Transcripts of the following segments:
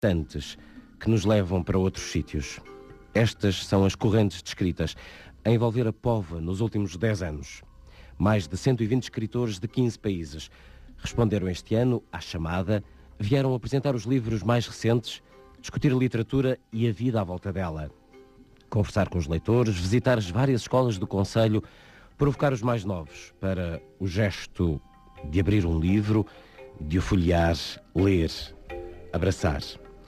tantas que nos levam para outros sítios. Estas são as correntes descritas a envolver a Póvoa nos últimos 10 anos. Mais de 120 escritores de 15 países responderam este ano à chamada, vieram apresentar os livros mais recentes, discutir a literatura e a vida à volta dela, conversar com os leitores, visitar as várias escolas do concelho, provocar os mais novos para o gesto de abrir um livro, de o folhear, ler, abraçar.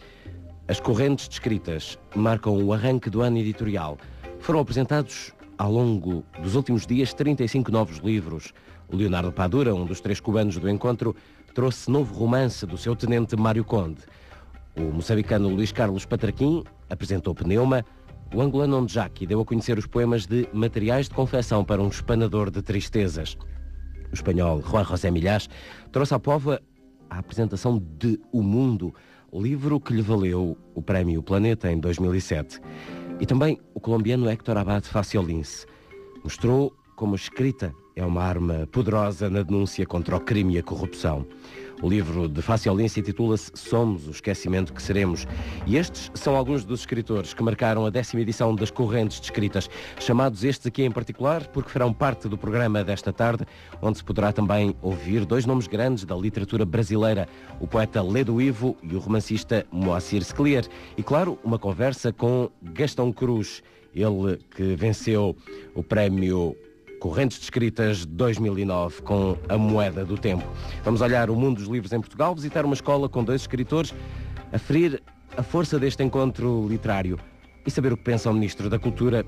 As correntes descritas marcam o arranque do ano editorial. Foram apresentados ao longo dos últimos dias 35 novos livros. O Leonardo Padura, um dos 3 cubanos do encontro, trouxe novo romance do seu tenente Mário Conde. O moçambicano Luís Carlos Patraquim apresentou Pneuma. O angolano Ondjaki deu a conhecer os poemas de Materiais de Confecção para um Espanador de Tristezas. O espanhol Juan José Millás trouxe à Póvoa a apresentação de O Mundo, livro que lhe valeu o Prémio Planeta em 2007. E também o colombiano Héctor Abad Faciolince mostrou como a escrita é uma arma poderosa na denúncia contra o crime e a corrupção. O livro de Faciolince intitula-se Somos o Esquecimento que Seremos. E estes são alguns dos escritores que marcaram a 10ª edição das Correntes Descritas, chamados estes aqui em particular porque farão parte do programa desta tarde, onde se poderá também ouvir 2 nomes grandes da literatura brasileira, o poeta Ledo Ivo e o romancista Moacir Scliar. E claro, uma conversa com Gastão Cruz, ele que venceu o prémio Correntes Descritas 2009 com A Moeda do Tempo. Vamos olhar o mundo dos livros em Portugal, visitar uma escola com 2 escritores, aferir a força deste encontro literário e saber o que pensa o Ministro da Cultura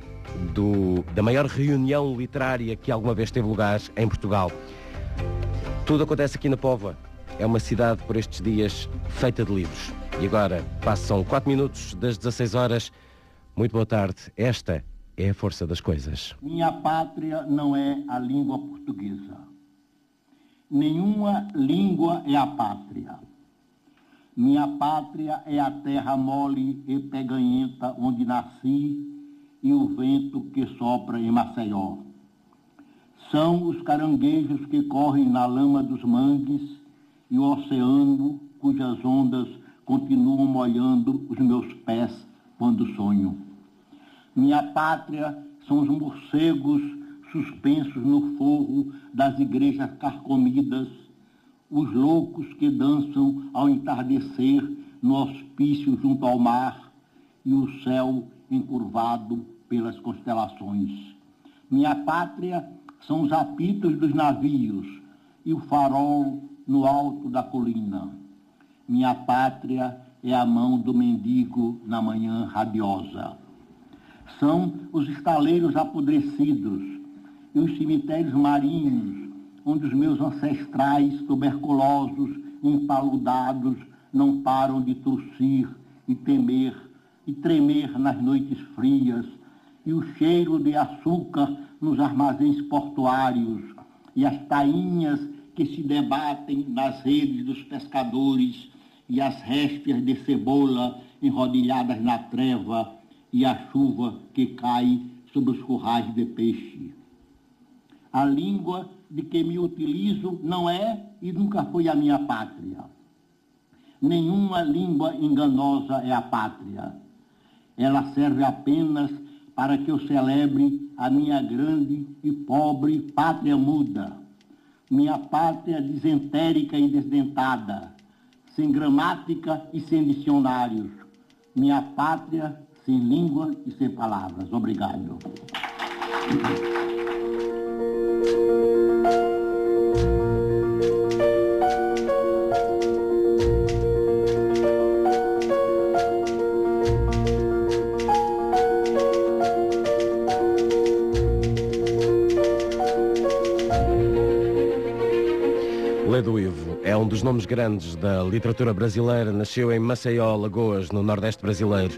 da maior reunião literária que alguma vez teve lugar em Portugal. Tudo acontece aqui na Póvoa. É uma cidade por estes dias feita de livros. E agora passam 4 minutos das 16 horas. Muito boa tarde. Esta é a força das coisas. Minha pátria não é a língua portuguesa. Nenhuma língua é a pátria. Minha pátria é a terra mole e peganhenta onde nasci e o vento que sopra em Maceió. São os caranguejos que correm na lama dos mangues e o oceano cujas ondas continuam molhando os meus pés quando sonho. Minha pátria são os morcegos suspensos no forro das igrejas carcomidas, os loucos que dançam ao entardecer no hospício junto ao mar e o céu encurvado pelas constelações. Minha pátria são os apitos dos navios e o farol no alto da colina. Minha pátria é a mão do mendigo na manhã radiosa. São os estaleiros apodrecidos e os cemitérios marinhos, onde os meus ancestrais tuberculosos, empaludados, não param de tossir e temer e tremer nas noites frias, e o cheiro de açúcar nos armazéns portuários, e as tainhas que se debatem nas redes dos pescadores, e as réspias de cebola enrodilhadas na treva, e a chuva que cai sobre os currais de peixe. A língua de que me utilizo não é e nunca foi a minha pátria. Nenhuma língua enganosa é a pátria. Ela serve apenas para que eu celebre a minha grande e pobre pátria muda, minha pátria disentérica e desdentada, sem gramática e sem dicionários, minha pátria sem língua e sem palavras. Obrigado. Ledo Ivo é um dos nomes grandes da literatura brasileira. Nasceu em Maceió, Alagoas, no Nordeste brasileiro.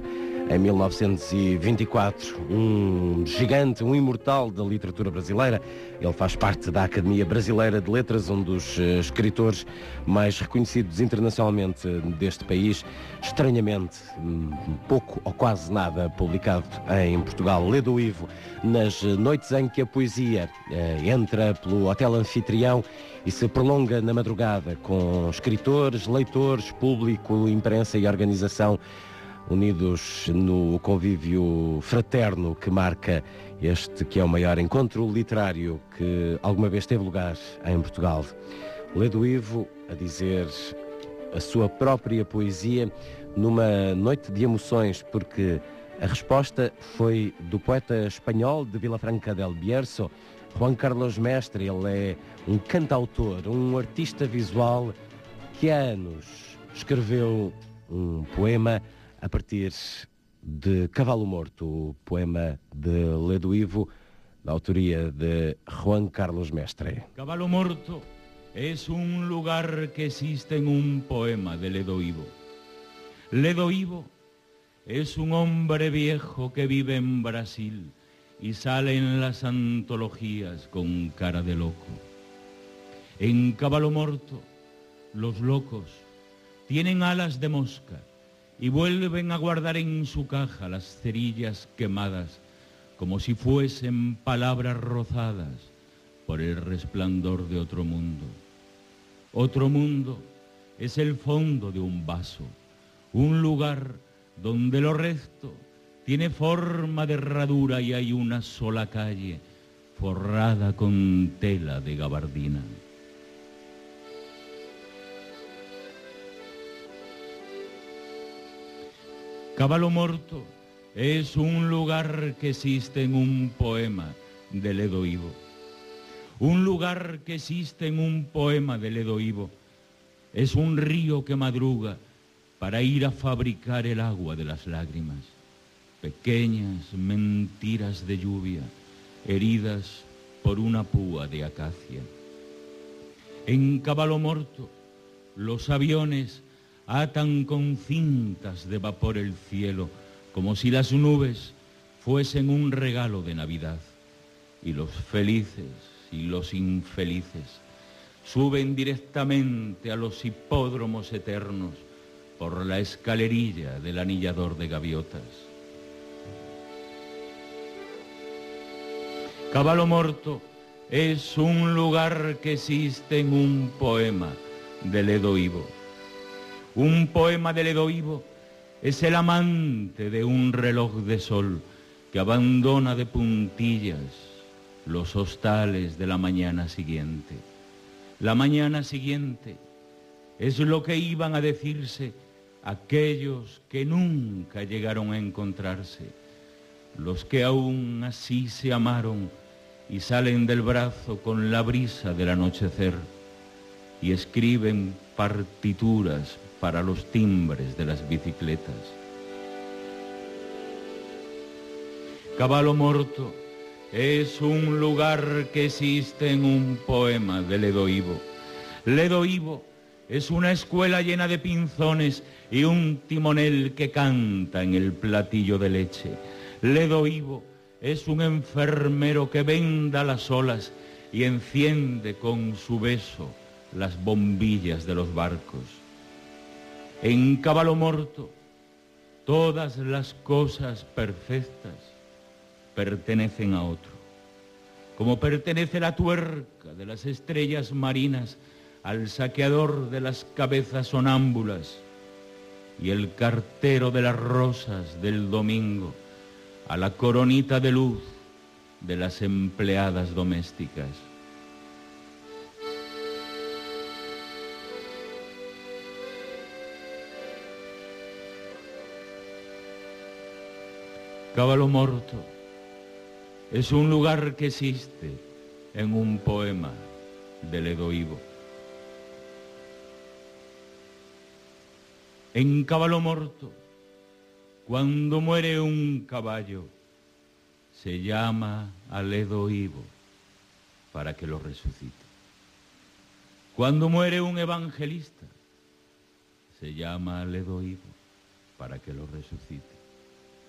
em 1924. Um gigante, um imortal da literatura brasileira. Ele faz parte da Academia Brasileira de Letras, um dos escritores mais reconhecidos internacionalmente deste país. Estranhamente, pouco ou quase nada publicado em Portugal. Ledo Ivo, nas noites em que a poesia entra pelo Hotel Anfitrião e se prolonga na madrugada, com escritores, leitores, público, imprensa e organização unidos no convívio fraterno que marca este que é o maior encontro literário que alguma vez teve lugar em Portugal. Ledo Ivo a dizer a sua própria poesia numa noite de emoções, porque a resposta foi do poeta espanhol de Vilafranca del Bierzo, Juan Carlos Mestre. Ele é um cantautor, um artista visual que há anos escreveu um poema a partir de Cavalo Morto, o poema de Ledo Ivo, da autoria de Juan Carlos Mestre. Cavalo Morto es un lugar que existe en un poema de Ledo Ivo. Ledo Ivo es un hombre viejo que vive en Brasil y sale en las antologías con cara de loco. En Cavalo Morto, los locos tienen alas de mosca y vuelven a guardar en su caja las cerillas quemadas como si fuesen palabras rozadas por el resplandor de otro mundo. Otro mundo es el fondo de un vaso, un lugar donde lo recto tiene forma de herradura y hay una sola calle forrada con tela de gabardina. Cavalo Morto es un lugar que existe en un poema de Ledo Ivo. Un lugar que existe en un poema de Ledo Ivo es un río que madruga para ir a fabricar el agua de las lágrimas. Pequeñas mentiras de lluvia, heridas por una púa de acacia. En Cavalo Morto, los aviones atan con cintas de vapor el cielo, como si las nubes fuesen un regalo de Navidad. Y los felices y los infelices suben directamente a los hipódromos eternos por la escalerilla del anillador de gaviotas. Cavalo Morto es un lugar que existe en un poema de Ledo Ivo. Un poema de Ledo Ivo es el amante de un reloj de sol que abandona de puntillas los hostales de la mañana siguiente. La mañana siguiente es lo que iban a decirse aquellos que nunca llegaron a encontrarse, los que aún así se amaron y salen del brazo con la brisa del anochecer y escriben partituras para los timbres de las bicicletas. Cavalo Morto es un lugar que existe en un poema de Ledo Ivo. Ledo Ivo es una escuela llena de pinzones y un timonel que canta en el platillo de leche. Ledo Ivo es un enfermero que venda las olas y enciende con su beso las bombillas de los barcos. En Cavalo Morto, todas las cosas perfectas pertenecen a otro, como pertenece la tuerca de las estrellas marinas al saqueador de las cabezas sonámbulas y el cartero de las rosas del domingo a la coronita de luz de las empleadas domésticas. Cavalo Morto es un lugar que existe en un poema de Ledo Ivo. En Cavalo Morto, cuando muere un caballo, se llama a Ledo Ivo para que lo resucite. Cuando muere un evangelista, se llama a Ledo Ivo para que lo resucite.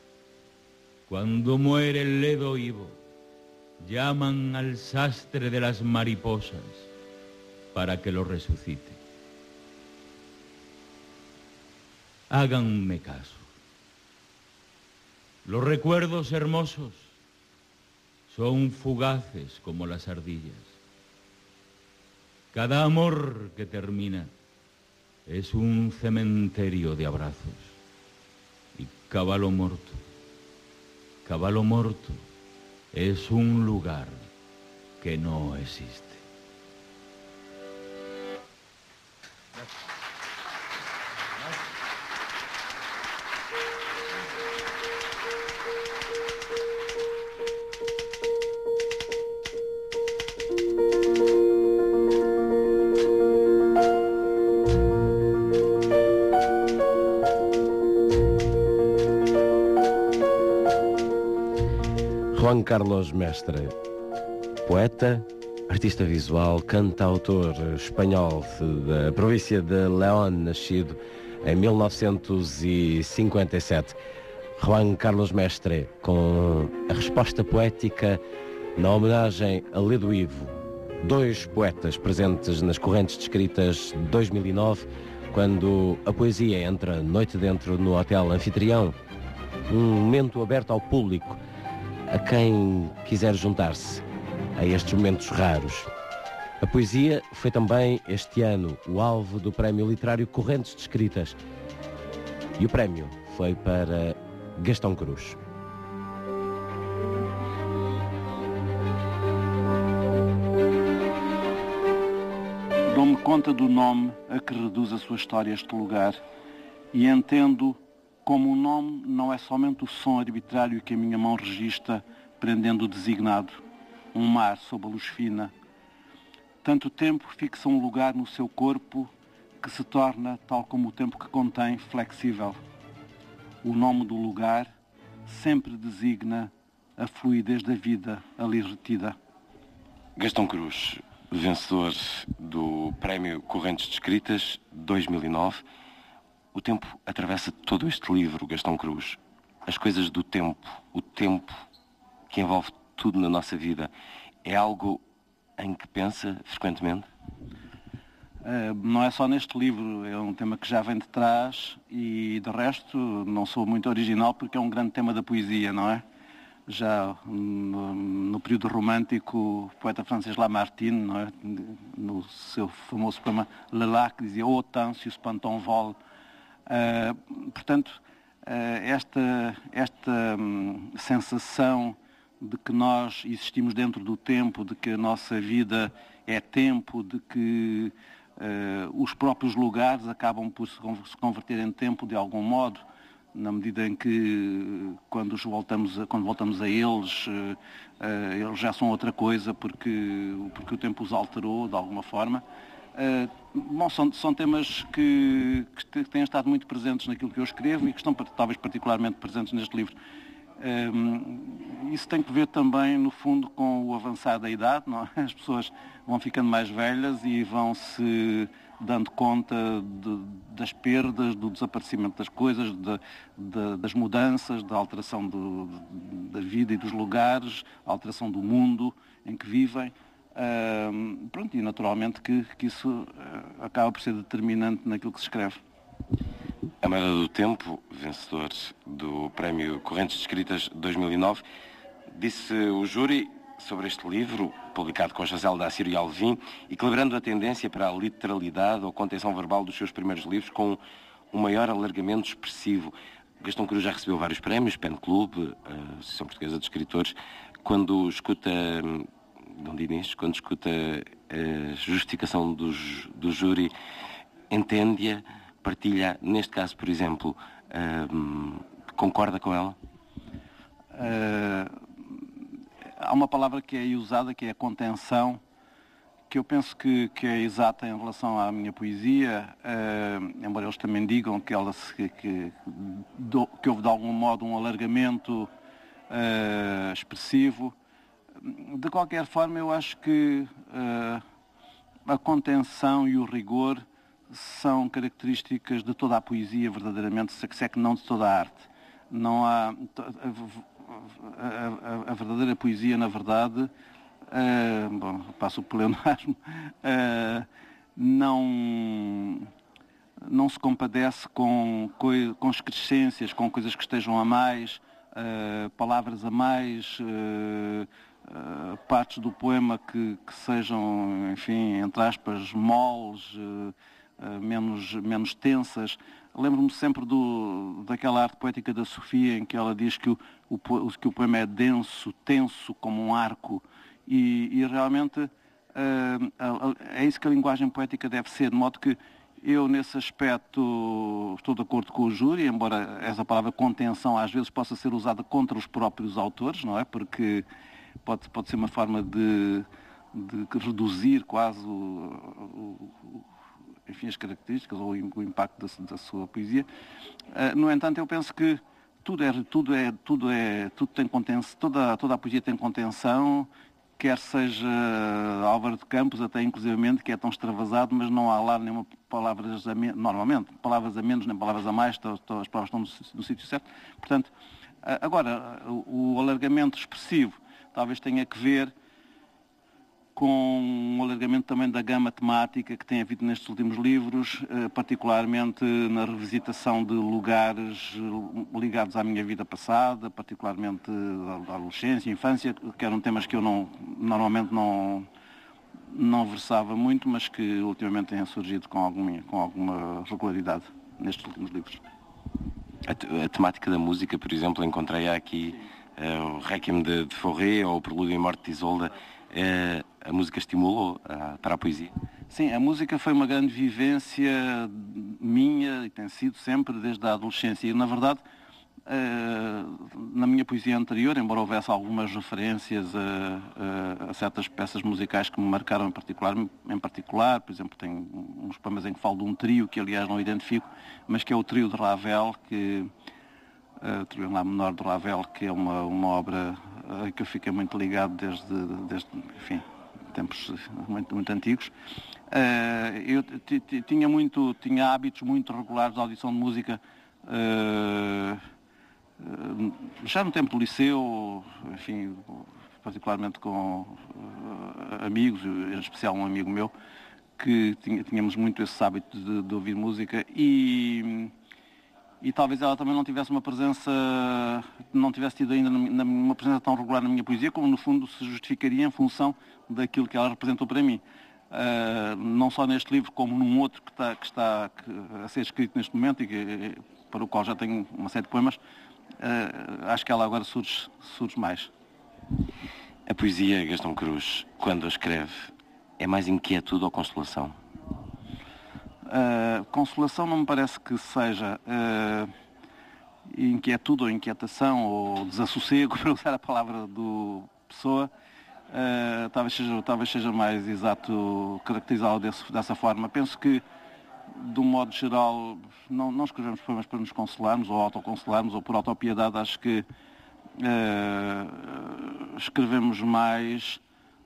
Cuando muere el ledo vivo, llaman al sastre de las mariposas para que lo resucite. Háganme caso. Los recuerdos hermosos son fugaces como las ardillas. Cada amor que termina es un cementerio de abrazos. Y Cavallo Morto es un lugar que no existe. Juan Carlos Mestre, poeta, artista visual, cantautor espanhol da província de León, nascido em 1957. Juan Carlos Mestre, com a resposta poética na homenagem a Ledo Ivo, dois poetas presentes nas correntes descritas de 2009, quando a poesia entra noite dentro no Hotel Anfitrião, um momento aberto ao público, a quem quiser juntar-se a estes momentos raros. A poesia foi também este ano o alvo do Prémio Literário Correntes de Escritas. E o prémio foi para Gastão Cruz. Dou-me conta do nome a que reduz a sua história este lugar e entendo como o nome não é somente o som arbitrário que a minha mão registra, prendendo o designado, um mar sob a luz fina. Tanto tempo fixa um lugar no seu corpo que se torna, tal como o tempo que contém, flexível. O nome do lugar sempre designa a fluidez da vida ali retida. Gastão Cruz, vencedor do Prémio Correntes de Escritas 2009. O tempo atravessa todo este livro, Gastão Cruz. As coisas do tempo, o tempo que envolve tudo na nossa vida, é algo em que pensa frequentemente? Não é só neste livro, é um tema que já vem de trás e, de resto, não sou muito original porque é um grande tema da poesia, não é? Já no período romântico, o poeta francês Lamartine, não é? No seu famoso poema Le Lac, dizia « Oh, temps, si ce panton vole ». Portanto, esta sensação de que nós existimos dentro do tempo, de que a nossa vida é tempo, de que os próprios lugares acabam por se converter em tempo de algum modo, na medida em que quando voltamos a eles, eles já são outra coisa porque o tempo os alterou de alguma forma. Bom, são temas que têm estado muito presentes naquilo que eu escrevo e que estão talvez particularmente presentes neste livro. Isso tem que ver também, no fundo, com o avançar da idade, não é? As pessoas vão ficando mais velhas e vão se dando conta das perdas, do desaparecimento das coisas, das mudanças, da alteração da vida e dos lugares, a alteração do mundo em que vivem. Pronto, e naturalmente que isso acaba por ser determinante naquilo que se escreve. A Moeda do Tempo, vencedor do Prémio Correntes de Escritas 2009, disse o júri sobre este livro, publicado com José da Ciro e Alvim, equilibrando a tendência para a literalidade ou contenção verbal dos seus primeiros livros com um maior alargamento expressivo. Gastão Cruz já recebeu vários prémios, Pen Club, a Associação Portuguesa de Escritores. Quando escuta Dom Dinis, quando escuta a justificação do júri, entende-a, partilha, neste caso, por exemplo, concorda com ela? Há uma palavra que é aí usada, que é a contenção, que eu penso que é exata em relação à minha poesia, embora eles também digam que houve de algum modo um alargamento expressivo. De qualquer forma, eu acho que a contenção e o rigor são características de toda a poesia, verdadeiramente, se é que não de toda a arte. Não há... a verdadeira poesia, na verdade, passo o pleonasmo, não se compadece com excrescências, com coisas que estejam a mais, palavras a mais, partes do poema que sejam, enfim, entre aspas, moles, menos tensas. Lembro-me sempre daquela arte poética da Sofia, em que ela diz que o poema é denso, tenso, como um arco, e realmente é isso que a linguagem poética deve ser, de modo que eu, nesse aspecto, estou de acordo com o júri, embora essa palavra contenção às vezes possa ser usada contra os próprios autores, não é? Porque pode ser uma forma de reduzir quase enfim, as características ou o impacto da sua poesia. No entanto, eu penso que tudo tem contenção, toda a poesia tem contenção, quer seja Álvaro de Campos, até inclusivamente, que é tão extravasado, mas não há lá nenhuma palavras a menos, normalmente, palavras a menos nem palavras a mais, as palavras estão no sítio certo. Portanto, agora, o alargamento expressivo talvez tenha que ver com um alargamento também da gama temática que tem havido nestes últimos livros, particularmente na revisitação de lugares ligados à minha vida passada, particularmente da adolescência, infância, que eram temas que eu normalmente não versava muito, mas que ultimamente têm surgido com alguma regularidade nestes últimos livros. A temática da música, por exemplo, encontrei aqui o Requiem de Fauré ou o Prelúdio em Morte de Isolda. A música estimulou para a poesia? Sim, a música foi uma grande vivência minha e tem sido sempre desde a adolescência. E, na verdade, na minha poesia anterior, embora houvesse algumas referências a certas peças musicais que me marcaram em particular, por exemplo, tem uns poemas em que falo de um trio, que aliás não identifico, mas que é o trio de Ravel, o trio em lá menor de Ravel, que é uma obra que eu fiquei muito ligado desde enfim, tempos muito antigos. Eu tinha hábitos muito regulares de audição de música, já no tempo do liceu, enfim, particularmente com amigos, em especial um amigo meu, que tínhamos muito esse hábito de ouvir música e talvez ela também não tivesse tido ainda uma presença tão regular na minha poesia, como no fundo se justificaria em função daquilo que ela representou para mim. Não só neste livro, como num outro que está a ser escrito neste momento e para o qual já tenho uma série de poemas, acho que ela agora surge mais. A poesia, Gastão Cruz, quando a escreve, é mais inquietude ou consolação? Consolação não me parece que seja inquietude ou inquietação ou desassossego, para usar a palavra do Pessoa. Talvez seja mais exato caracterizá-lo dessa forma. Penso que, de um modo geral, não escrevemos poemas para nos consolarmos ou autoconsolarmos ou por autopiedade. Acho que escrevemos mais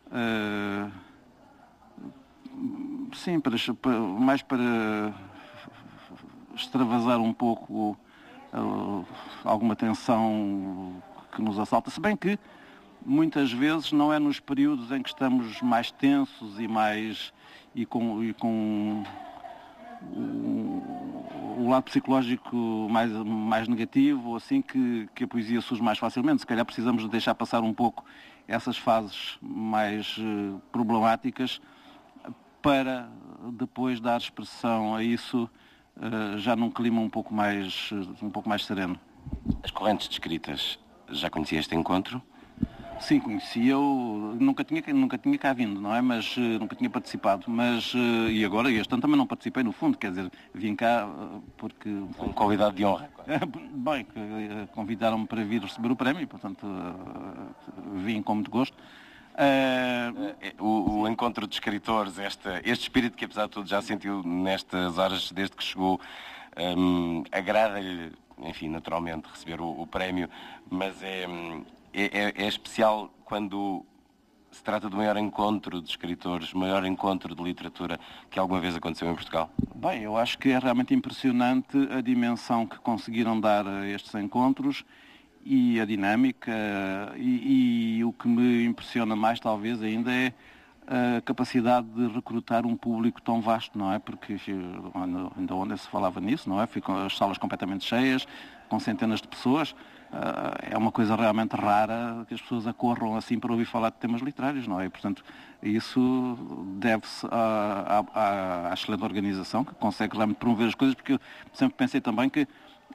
mais para extravasar um pouco alguma tensão que nos assalta, se bem que muitas vezes não é nos períodos em que estamos mais tensos e com o lado psicológico mais negativo, ou assim, que a poesia surge mais facilmente. Se calhar precisamos de deixar passar um pouco essas fases mais problemáticas para depois dar expressão a isso já num clima um pouco mais sereno. As correntes descritas, já conhecia este encontro? Sim, conheci. Eu nunca tinha cá vindo, não é? Mas nunca tinha participado. Mas e agora, este ano também não participei, no fundo, quer dizer, vim cá porque... Um convidado de honra. Bem, convidaram-me para vir receber o prémio, portanto vim com muito gosto. O encontro de escritores, este espírito que apesar de tudo já sentiu nestas horas desde que chegou, agrada-lhe, enfim, naturalmente receber o prémio, mas é especial quando se trata do maior encontro de escritores, maior encontro de literatura que alguma vez aconteceu em Portugal? Bem, eu acho que é realmente impressionante a dimensão que conseguiram dar a estes encontros e a dinâmica, e o que me impressiona mais talvez ainda é a capacidade de recrutar um público tão vasto, não é? Porque ainda ontem se falava nisso, não é? Ficam as salas completamente cheias, com centenas de pessoas. É uma coisa realmente rara que as pessoas acorram assim para ouvir falar de temas literários, não é? E, portanto, isso deve-se à excelente organização, que consegue realmente promover as coisas, porque eu sempre pensei também que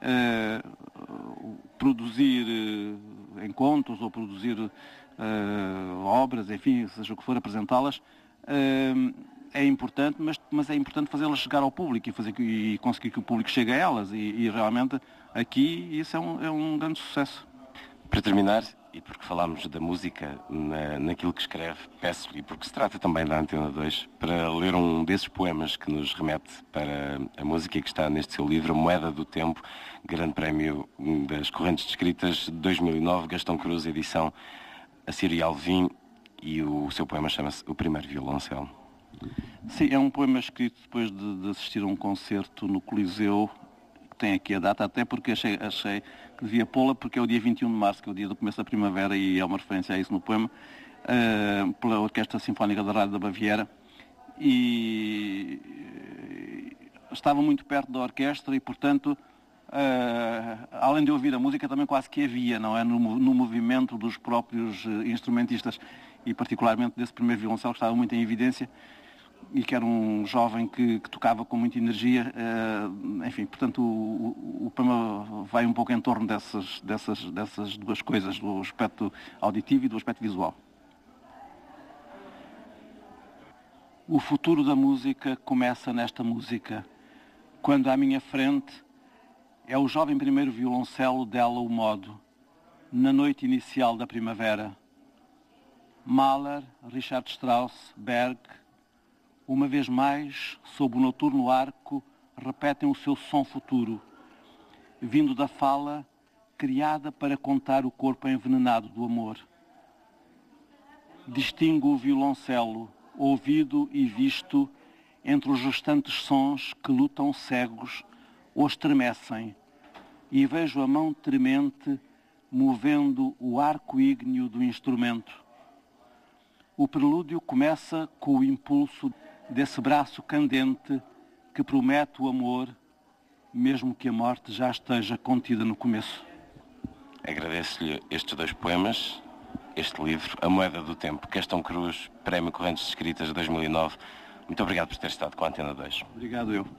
produzir encontros ou produzir obras, enfim, seja o que for, apresentá-las, é importante, mas é importante fazê-las chegar ao público e conseguir que o público chegue a elas. E realmente aqui isso é um grande sucesso. Para terminar, e porque falámos da música naquilo que escreve, peço-lhe, porque se trata também da Antena 2, para ler um desses poemas que nos remete para a música que está neste seu livro, Moeda do Tempo, Grande Prémio das Correntes de Escritas de 2009, Gastão Cruz, edição Assírio Alvim, e o seu poema chama-se O Primeiro Violoncelo. Sim, é um poema escrito depois de assistir a um concerto no Coliseu. Tem aqui a data, até porque achei que devia pô-la, porque é o dia 21 de março, que é o dia do começo da primavera, e é uma referência a isso no poema, pela Orquestra Sinfónica da Rádio da Baviera. E estava muito perto da orquestra e, portanto, além de ouvir a música, também quase que havia, não é? No movimento dos próprios instrumentistas, e particularmente desse primeiro violoncelo, que estava muito em evidência, e que era um jovem que tocava com muita energia. Enfim, portanto, o poema vai um pouco em torno dessas duas coisas, do aspecto auditivo e do aspecto visual. O futuro da música começa nesta música, quando à minha frente é o jovem primeiro violoncelo dela o modo, na noite inicial da primavera. Mahler, Richard Strauss, Berg, uma vez mais, sob o noturno arco, repetem o seu som futuro, vindo da fala criada para contar o corpo envenenado do amor. Distingo o violoncelo, ouvido e visto, entre os restantes sons que lutam cegos ou estremecem, e vejo a mão tremente movendo o arco ígneo do instrumento. O prelúdio começa com o impulso desse braço candente que promete o amor, mesmo que a morte já esteja contida no começo. Agradeço-lhe estes dois poemas, este livro, A Moeda do Tempo, Gastão Cruz, Prémio Correntes de Escritas de 2009. Muito obrigado por ter estado com a Antena 2. Obrigado eu.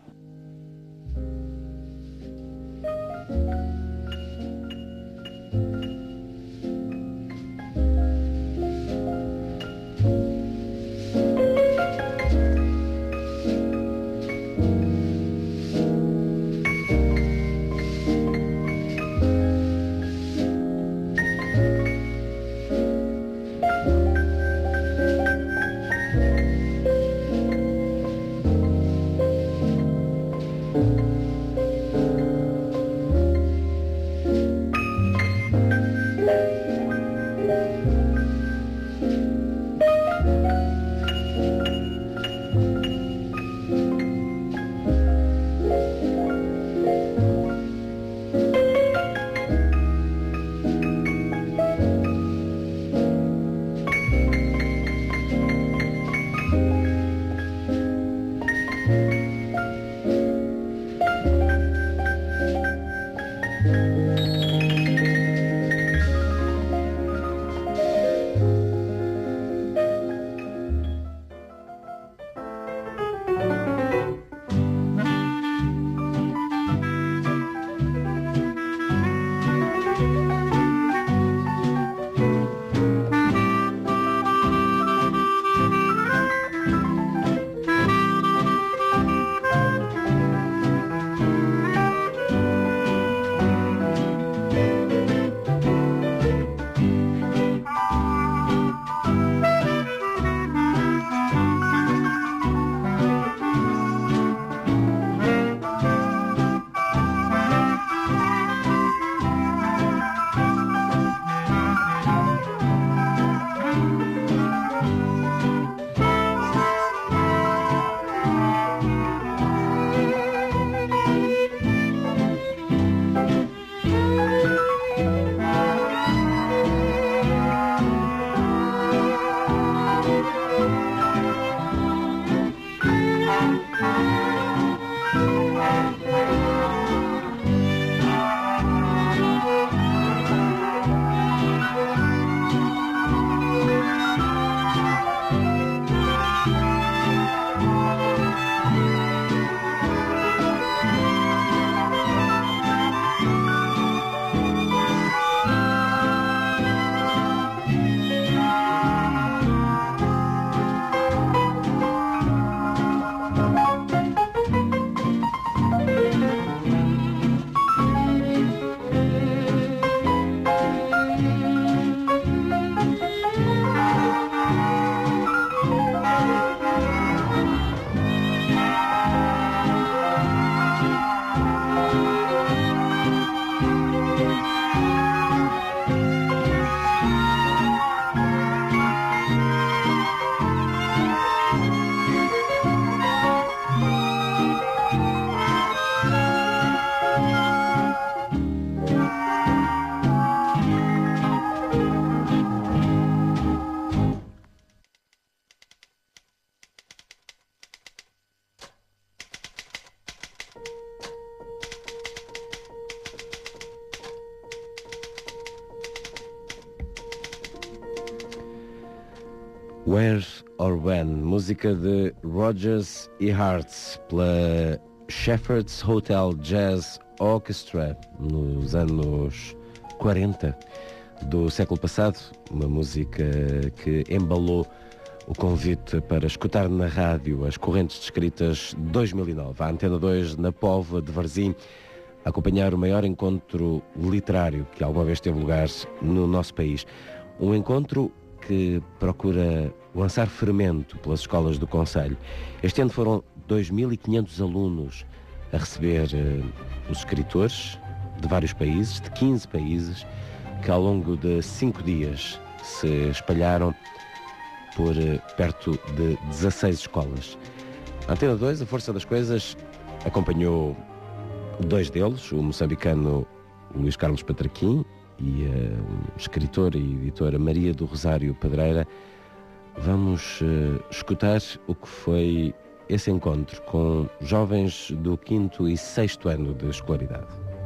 Where or When, música de Rodgers e Hart pela Shepherd's Hotel Jazz Orchestra nos anos 40 do século passado, uma música que embalou o convite para escutar na rádio as correntes descritas de 2009, a Antena 2 na Póvoa de Varzim, a acompanhar o maior encontro literário que alguma vez teve lugar no nosso país. Um encontro que procura lançar fermento pelas escolas do concelho. Este ano foram 2.500 alunos a receber os escritores de vários países, de 15 países, que ao longo de 5 dias se espalharam por perto de 16 escolas. A Antena 2, a força das coisas, acompanhou 2 deles, o moçambicano Luís Carlos Patraquim e a escritora e editora Maria do Rosário Pedreira. Vamos escutar o que foi esse encontro com jovens do 5º e 6º ano de escolaridade.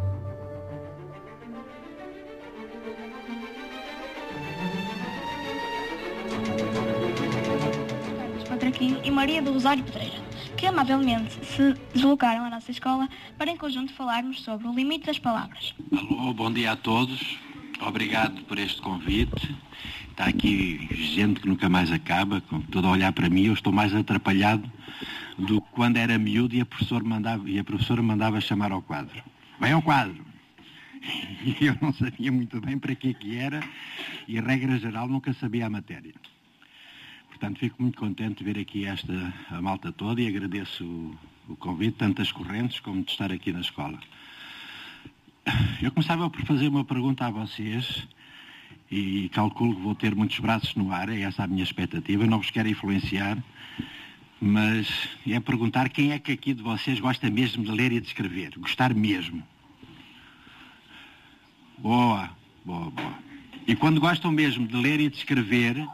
Carlos Patraquim e Maria do Rosário Pedreira, que amavelmente se deslocaram à nossa escola para em conjunto falarmos sobre o limite das palavras. Alô, bom dia a todos. Obrigado por este convite. Está aqui gente que nunca mais acaba, com tudo a olhar para mim. Eu estou mais atrapalhado do que quando era miúdo e a professora mandava chamar ao quadro. Vem ao quadro! E eu não sabia muito bem para que era e, regra geral, nunca sabia a matéria. Portanto, fico muito contente de ver aqui a malta toda e agradeço o convite, tanto das correntes como de estar aqui na escola. Eu começava por fazer uma pergunta a vocês e calculo que vou ter muitos braços no ar, é essa a minha expectativa, não vos quero influenciar, mas é perguntar quem é que aqui de vocês gosta mesmo de ler e de escrever, gostar mesmo. Boa, boa, boa. E quando gostam mesmo de ler e de escrever...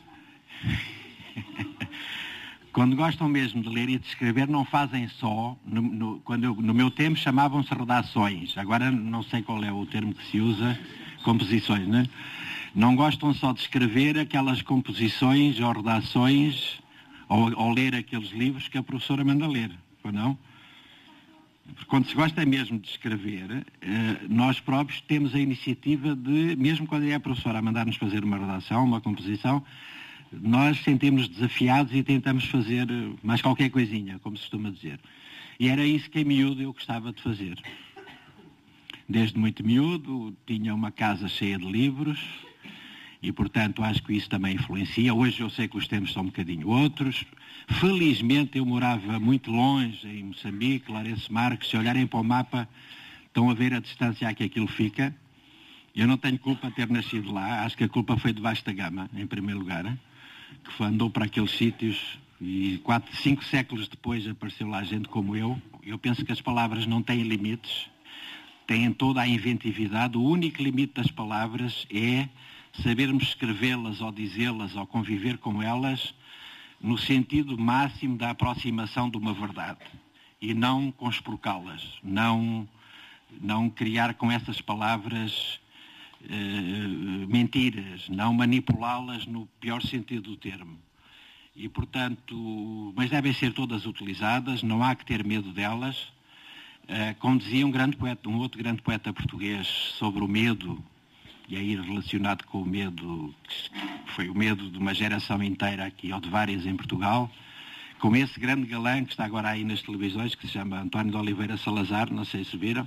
Quando gostam mesmo de ler e de escrever, não fazem só, no meu tempo chamavam-se redações, agora não sei qual é o termo que se usa, composições, né? Não gostam só de escrever aquelas composições ou redações, ou ler aqueles livros que a professora manda ler, ou não? Porque quando se gosta mesmo de escrever, nós próprios temos a iniciativa de, mesmo quando é a professora a mandar-nos fazer uma redação, uma composição, nós sentimos desafiados e tentamos fazer mais qualquer coisinha, como se costuma dizer. E era isso que em miúdo eu gostava de fazer. Desde muito miúdo, tinha uma casa cheia de livros e, portanto, acho que isso também influencia. Hoje eu sei que os tempos são um bocadinho outros. Felizmente eu morava muito longe, em Moçambique, Lourenço Marques. Se olharem para o mapa, estão a ver a distância a que aquilo fica. Eu não tenho culpa de ter nascido lá. Acho que a culpa foi de Vasco da Gama, em primeiro lugar, que andou para aqueles sítios e 4, 5 séculos depois apareceu lá gente como eu. Eu penso que as palavras não têm limites, têm toda a inventividade. O único limite das palavras é sabermos escrevê-las ou dizê-las ou conviver com elas no sentido máximo da aproximação de uma verdade e não conspurcá-las, não criar com essas palavras mentiras, não manipulá-las no pior sentido do termo. E, portanto, mas devem ser todas utilizadas, não há que ter medo delas. Como dizia um outro grande poeta português sobre o medo, e aí relacionado com o medo, que foi o medo de uma geração inteira aqui, ou de várias em Portugal, com esse grande galã que está agora aí nas televisões, que se chama António de Oliveira Salazar, não sei se viram.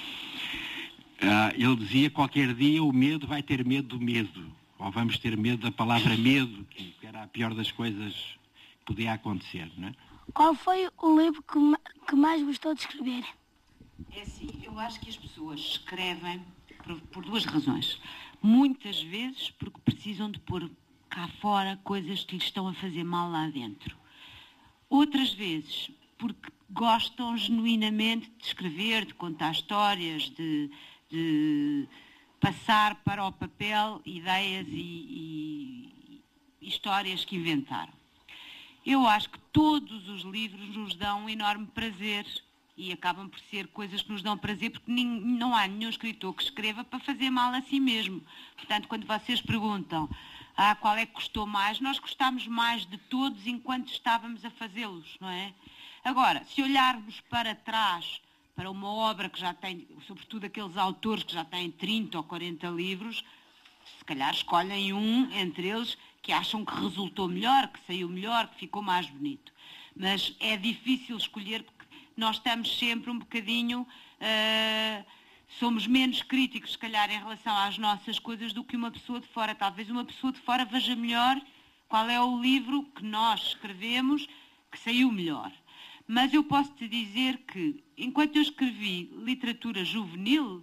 Ele dizia, qualquer dia o medo vai ter medo do medo, ou vamos ter medo da palavra medo, que era a pior das coisas que podia acontecer, não é? Qual foi o livro que mais gostou de escrever? É assim, eu acho que as pessoas escrevem por 2 razões. Muitas vezes porque precisam de pôr cá fora coisas que lhes estão a fazer mal lá dentro. Outras vezes porque gostam genuinamente de escrever, de contar histórias, de passar para o papel ideias e histórias que inventaram. Eu acho que todos os livros nos dão um enorme prazer e acabam por ser coisas que nos dão prazer porque não há nenhum escritor que escreva para fazer mal a si mesmo. Portanto, quando vocês perguntam qual é que custou mais? Nós gostámos mais de todos enquanto estávamos a fazê-los, não é? Agora, se olharmos para trás, para uma obra que já tem, sobretudo aqueles autores que já têm 30 ou 40 livros, se calhar escolhem um entre eles que acham que resultou melhor, que saiu melhor, que ficou mais bonito. Mas é difícil escolher porque nós estamos sempre um bocadinho... somos menos críticos, se calhar, em relação às nossas coisas do que uma pessoa de fora. Talvez uma pessoa de fora veja melhor qual é o livro que nós escrevemos que saiu melhor. Mas eu posso te dizer que, enquanto eu escrevi literatura juvenil,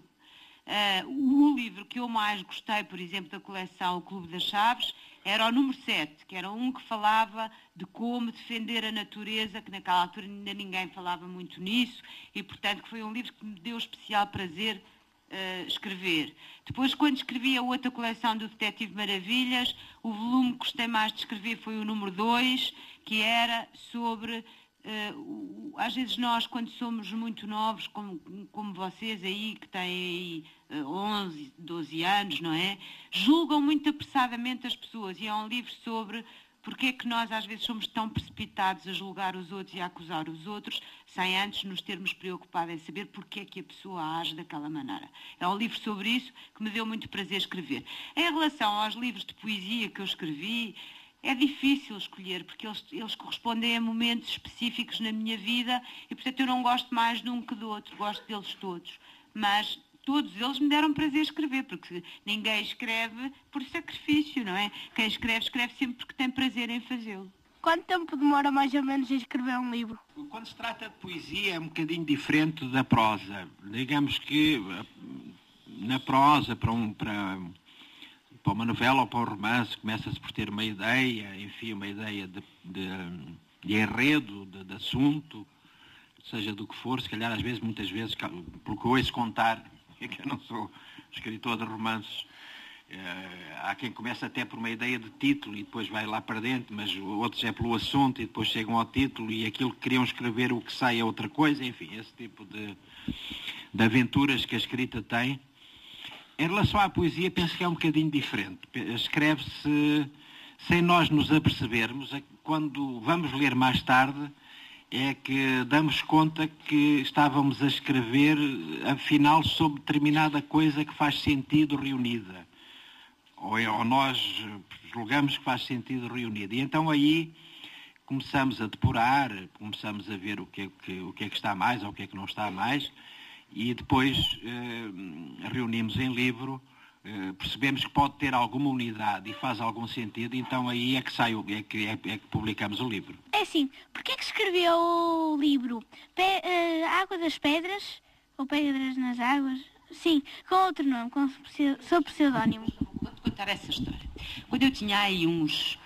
o livro que eu mais gostei, por exemplo, da coleção O Clube das Chaves, era o número 7, que era um que falava de como defender a natureza, que naquela altura ainda ninguém falava muito nisso, e, portanto, que foi um livro que me deu especial prazer escrever. Depois, quando escrevi a outra coleção do Detetive Maravilhas, o volume que gostei mais de escrever foi o número 2, que era sobre... às vezes nós, quando somos muito novos, como vocês aí, que têm aí 11, 12 anos, não é? Julgam muito apressadamente as pessoas, e é um livro sobre porque é que nós às vezes somos tão precipitados a julgar os outros e a acusar os outros, sem antes nos termos preocupado em saber porque é que a pessoa age daquela maneira. É um livro sobre isso que me deu muito prazer escrever. Em relação aos livros de poesia que eu escrevi, é difícil escolher, porque eles correspondem a momentos específicos na minha vida e, portanto, eu não gosto mais de um que do outro, gosto deles todos. Mas todos eles me deram prazer escrever, porque ninguém escreve por sacrifício, não é? Quem escreve, escreve sempre porque tem prazer em fazê-lo. Quanto tempo demora mais ou menos a escrever um livro? Quando se trata de poesia é um bocadinho diferente da prosa. Digamos que na prosa, para uma novela ou para um romance, começa-se por ter uma ideia, enfim, uma ideia de enredo, de assunto, seja do que for, se calhar às vezes, muitas vezes, pelo que eu ouço contar, é que eu não sou escritor de romances, há quem começa até por uma ideia de título e depois vai lá para dentro, mas outros é pelo assunto e depois chegam ao título e aquilo que queriam escrever o que sai é outra coisa, enfim, esse tipo de aventuras que a escrita tem. Em relação à poesia, penso que é um bocadinho diferente. Escreve-se sem nós nos apercebermos. Quando vamos ler mais tarde, é que damos conta que estávamos a escrever, afinal, sobre determinada coisa que faz sentido reunida. Ou nós julgamos que faz sentido reunida. E então aí começamos a depurar, começamos a ver o que é que está mais ou o que é que não está mais. E depois reunimos em livro, percebemos que pode ter alguma unidade e faz algum sentido, então aí é que que publicamos o livro. É assim, porquê é que escreveu o livro? Água das Pedras? Ou Pedras nas Águas? Sim, com outro nome, sob pseudónimo. Vou-te contar essa história. Quando eu tinha aí uns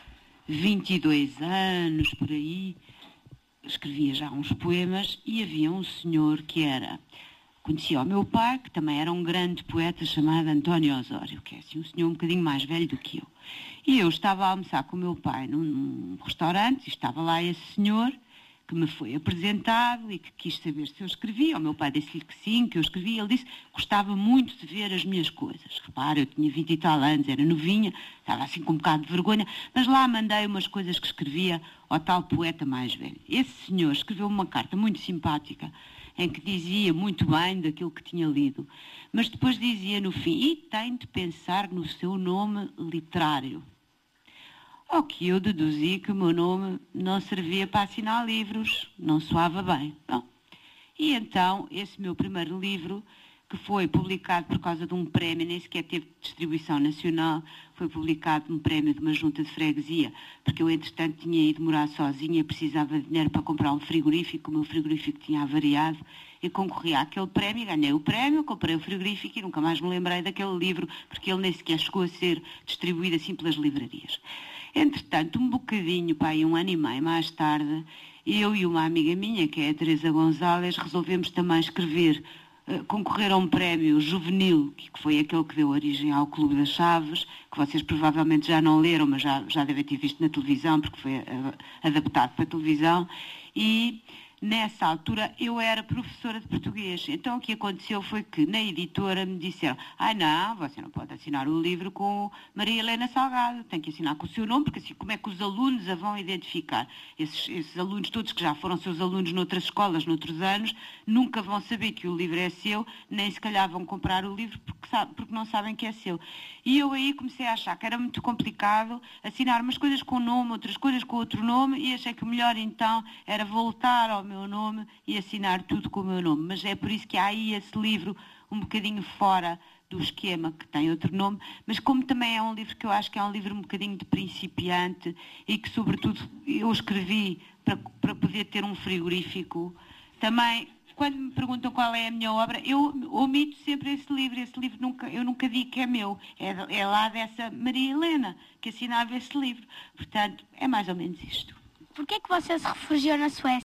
22 anos, por aí, escrevia já uns poemas e havia um senhor que conhecia o meu pai, que também era um grande poeta chamado António Osório, que é assim, um senhor um bocadinho mais velho do que eu. E eu estava a almoçar com o meu pai num restaurante, e estava lá esse senhor que me foi apresentado e que quis saber se eu escrevia. O meu pai disse-lhe que sim, que eu escrevia. Ele disse que gostava muito de ver as minhas coisas. Repara, eu tinha 20 e tal anos, era novinha, estava assim com um bocado de vergonha, mas lá mandei umas coisas que escrevia ao tal poeta mais velho. Esse senhor escreveu uma carta muito simpática, em que dizia muito bem daquilo que tinha lido, mas depois dizia no fim, e tem de pensar no seu nome literário. Ao que eu deduzi que o meu nome não servia para assinar livros, não soava bem. Bom, e então, esse meu primeiro livro, que foi publicado por causa de um prémio, nem sequer teve distribuição nacional, foi publicado um prémio de uma junta de freguesia, porque eu, entretanto, tinha ido morar sozinha e precisava de dinheiro para comprar um frigorífico, o meu frigorífico tinha avariado, e concorri àquele prémio, ganhei o prémio, comprei o frigorífico e nunca mais me lembrei daquele livro, porque ele nem sequer chegou a ser distribuído assim pelas livrarias. Entretanto, um bocadinho, pai, um ano e meio mais tarde, eu e uma amiga minha, que é a Teresa Gonzalez, resolvemos também escrever, concorrer a um prémio juvenil, que foi aquele que deu origem ao Clube das Chaves, que vocês provavelmente já não leram, mas já devem ter visto na televisão, porque foi adaptado para a televisão, e nessa altura eu era professora de português. Então o que aconteceu foi que na editora me disseram: não, você não pode assinar o livro com Maria Helena Salgado, tem que assinar com o seu nome, porque assim como é que os alunos a vão identificar? Esses alunos todos que já foram seus alunos noutras escolas, noutros anos, nunca vão saber que o livro é seu, nem se calhar vão comprar o livro porque não sabem que é seu. E eu aí comecei a achar que era muito complicado assinar umas coisas com um nome, outras coisas com outro nome, e achei que o melhor então era voltar ao meu nome e assinar tudo com o meu nome. Mas é por isso que há aí esse livro um bocadinho fora do esquema, que tem outro nome, mas como também é um livro que eu acho que é um livro um bocadinho de principiante e que sobretudo eu escrevi para poder ter um frigorífico. Também, quando me perguntam qual é a minha obra, eu omito sempre esse livro. Esse livro eu nunca digo que é meu. É lá dessa Maria Helena que assinava esse livro. Portanto, é mais ou menos isto. Porquê é que você se refugiou na Suécia?